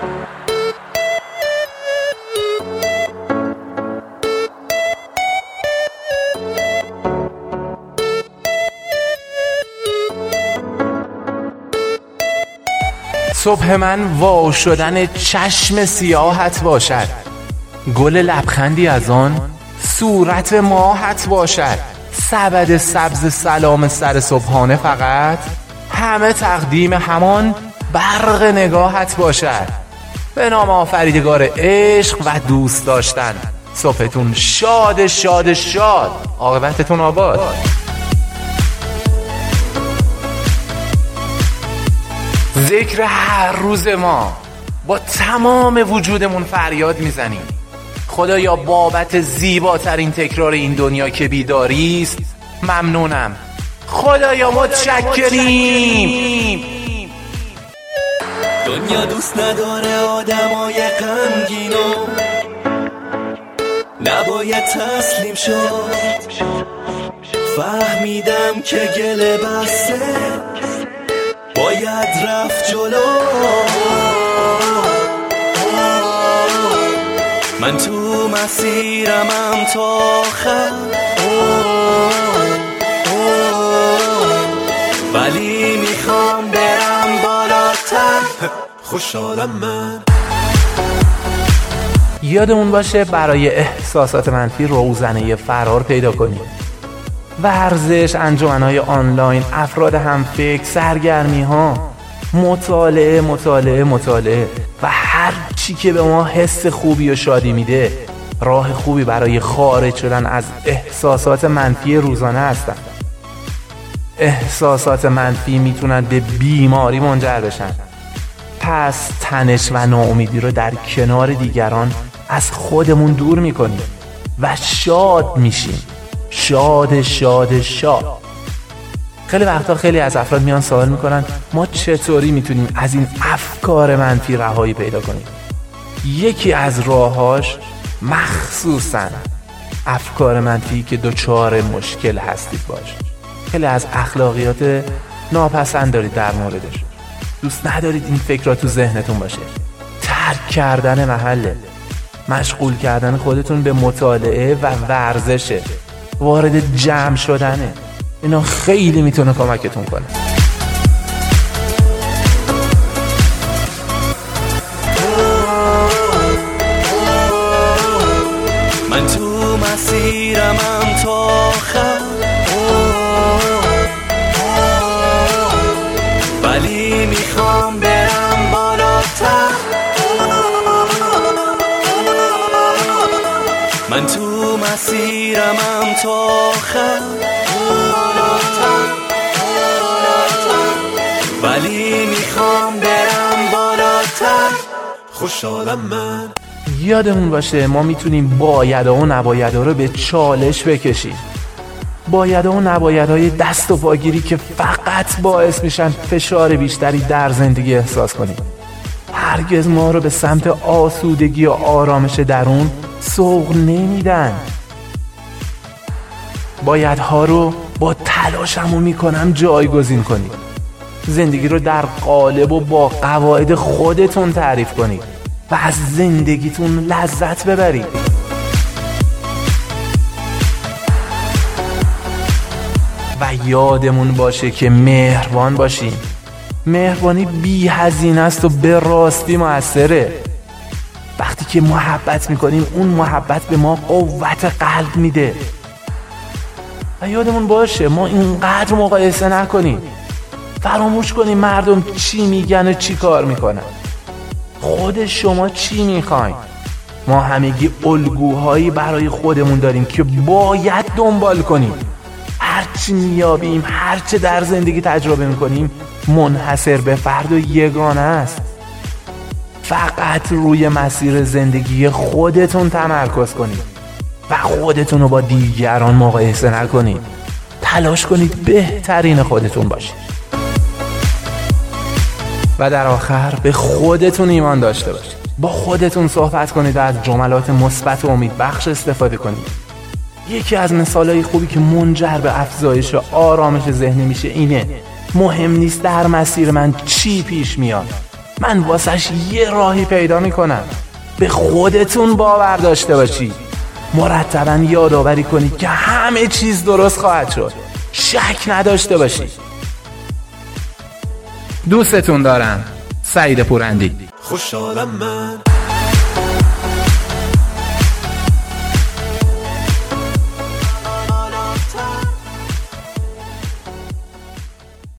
صبح من وا شدن چشم سیاحت باشد، گل لبخندی از آن صورت ماهت باشد. سبد سبز سلام سر صبحانه فقط همه تقدیم همان برق نگاهت باشد. به نام آفریدگار عشق و دوست داشتن، صبحتون شاد شاد شاد، عاقبتتون آباد. ذکر هر روز ما با تمام وجودمون فریاد میزنیم خدایا بابت زیباترین تکرار این دنیا که بیداری است ممنونم، خدایا متشکریم. دنیا دوست نداره آدمای غمگینو، نباید تسلیم شد. فهمیدم که گله بسته باید رفت جلو. من تو مسیرمم تا آخر، ولی میخوام برم بالاتر. خوشحالم من. یادمون باشه برای احساسات منفی روزنه فرار پیدا کنیم. ورزش، انجمن‌های آنلاین، افراد همفکر، سرگرمی‌ها، مطالعه و هر چی که به ما حس خوبی و شادی میده راه خوبی برای خارج شدن از احساسات منفی روزانه هستن. احساسات منفی میتونن به بیماری منجر بشن. پس تنش و ناامیدی رو در کنار دیگران از خودمون دور میکنیم و شاد میشیم. شاد. خیلی وقتا خیلی از افراد میان سوال میکنن ما چطوری میتونیم از این افکار منفی رهایی پیدا کنیم. یکی از راهاش مخصوصا افکار منفی که دچار مشکل هستید باش. خیلی از اخلاقیات ناپسند دارید در موردش، دوست ندارید این فکرها تو ذهنتون باشه. ترک کردن محله، مشغول کردن خودتون به مطالعه و ورزشه، وارد جمع شدنه. اینا خیلی میتونه کمکتون کنه. من تو مسیرمم تا آخر، ولی میخوام برم بالاتر. من تو مسیرمم تا آخر، ولی میخوام برم بالاتر. خوشحالم من. یادمون باشه ما میتونیم بایدها و نبایدها رو به چالش بکشیم. بایدها و نبایدهای دست و پاگیری که فقط باعث میشن فشار بیشتری در زندگی احساس کنیم. هرگز ما رو به سمت آسودگی و آرامش درون سوق نمیدن. بایدها رو با تلاشمو میکنم جایگزین کنید. زندگی رو در قالب و با قواعد خودتون تعریف کنید و از زندگیتون لذت ببرید. و یادمون باشه که مهربان باشیم. مهربانی بی هزینه است و به راستی موثره. وقتی که محبت میکنیم اون محبت به ما قوت قلب میده. و یادمون باشه ما اینقدر مقایسه نکنیم. فراموش کنیم مردم چی میگن و چی کار میکنن. خود شما چی میخواین؟ ما همگی الگوهایی برای خودمون داریم که باید دنبال کنیم. هرچی میابیم، هرچه در زندگی تجربه میکنیم منحصر به فرد و یگانه است. فقط روی مسیر زندگی خودتون تمرکز کنید و خودتون رو با دیگران مقایسه نکنید. تلاش کنید بهترین خودتون باشید. و در آخر به خودتون ایمان داشته باشید. با خودتون صحبت کنید و از جملات مثبت و امیدبخش استفاده کنید. یکی از مثالهای خوبی که منجر به افزایش آرامش ذهنی میشه اینه: مهم نیست در مسیر من چی پیش میاد، من واسش یه راهی پیدا میکنم. به خودتون باور داشته باشید، مرتباً یادآوری کنید که همه چیز درست خواهد شد، شک نداشته باشید. دوستتون دارم. سعید پورندی. خوشحالم من